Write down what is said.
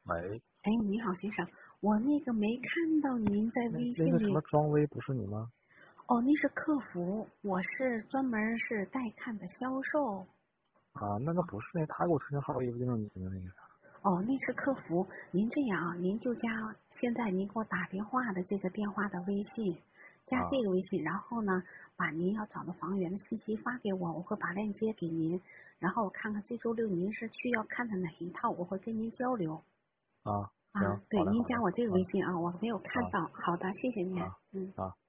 喂， 哎，你好，先生，我那个没看到您在微信里。 那个什么庄微不是你吗？ 哦，那是客服，我是专门是带看的销售。 啊，那个不是那他给我推荐号也不就是你的那个啥。 哦，那是客服。您这样啊，您就加现在您给我打电话的这个电话的微信，加这个微信，然后呢，把您要找的房源的信息发给我，我会把链接给您，然后我看看这周六您是需要看的哪一套，我会跟您交流。 啊， 啊， 行， 对， 好嘞，好嘞， 您加我这个啊微信啊，我没有看啊到。好的，谢谢您。 啊啊。